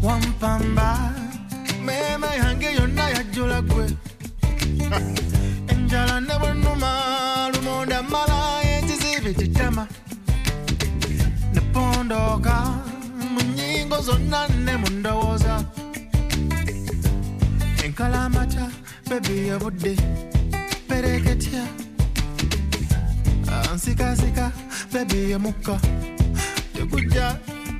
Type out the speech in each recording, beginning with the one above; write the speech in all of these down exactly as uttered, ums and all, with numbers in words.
Wampamba mema yange yonna yajjula gwe enjala ne bwennuma lumonda mala enzizibe kitama ne pondoka mu nnyingo zonna ne mu ndowooza enkalamata bebi yabudde pereketya ansikasika bebi yamukka tekujja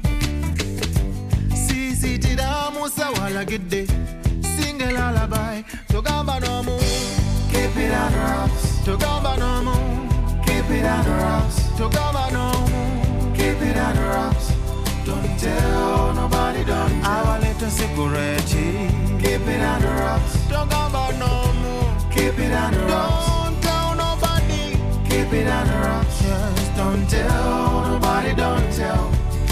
sisitira musa walagidde singe lullaby togamba nomu keep it on the rocks togamba nomu keep it on the rocks togamba nomu keep it on the rocks don't tell nobody don't tell our little secret keep it on the rocks togamba nomu keep it on the rocks don't tell nobody keep it on the rocks yes don't tell nobody don't tell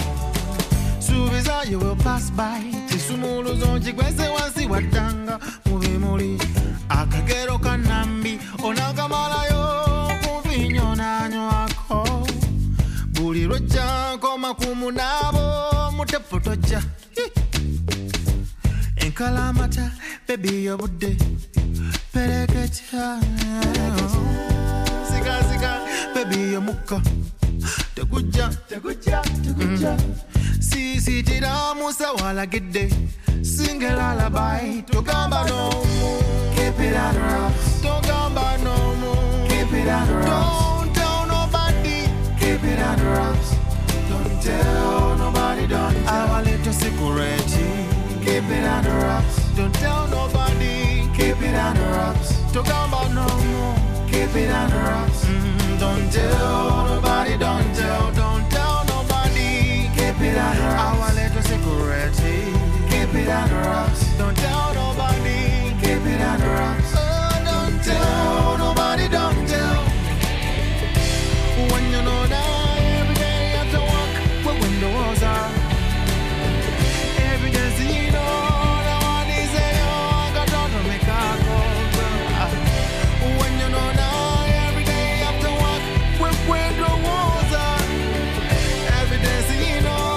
you will pass by Chisumulu zonji kwese wansi watanga Muvimuli akagero kanambi Onakamala yo kuvinyo nanyo ako Buli roja koma kumunabo Mutepotoja Enkalamata baby yobude Perekecha Sika sika baby yomuka Tekuja Tekuja Tekuja sisitira musa walagidde singe lullaby togamba nomu keep it on the rocks togamba nomu keep it on the rocks don't tell nobody keep it on the rocks don't tell nobody don't tell our little secret keep it on the rocks don't tell nobody keep it on the rocks togamba nomu keep it on the rocks mm, don't tell nobody don't tell don't tell keep it on the rocks. Our little secret. Keep it on the rocks. Don't tell nobody. Keep it on the rocks. Oh, don't tell nobody. Don't tell. When you know that every day you have to walk where windows are. Every day see you know the one is say oh, I got down to make a call. When you know that every day you have to walk where windows are. Every day see you know.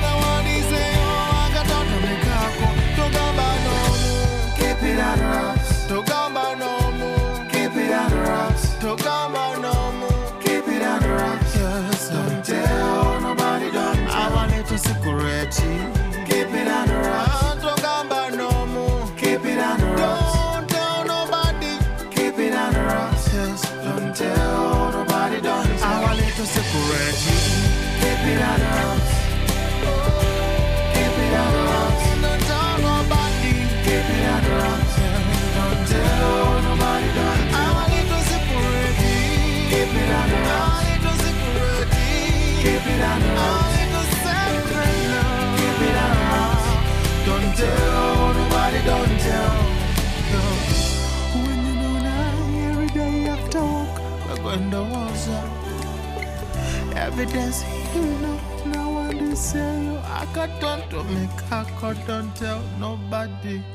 Togamba no more, keep it on the rocks. Togamba no more, keep it on the rocks. Yes, don't tell nobody, don't tell. I want it to secret. Keep it on the rocks. Togamba no more, keep it on the rocks. Don't tell nobody, keep it on the rocks. Yes, don't tell nobody, don't tell. I want it to secret. Keep it on the rocks. Keep it on the rocks. Don't tell nobody, keep it on the rocks. Don't tell nobody, don't tell. I want it to separate. Keep it on the rocks. I want it to separate. Keep it on the rocks. I want it to separate now. Keep it on the rocks. Don't tell nobody, don't tell. No. When you know now, every day you have to walk, we're going to walls up. Every day, you know, no one to say you. I got done to make, I got don't tell nobody.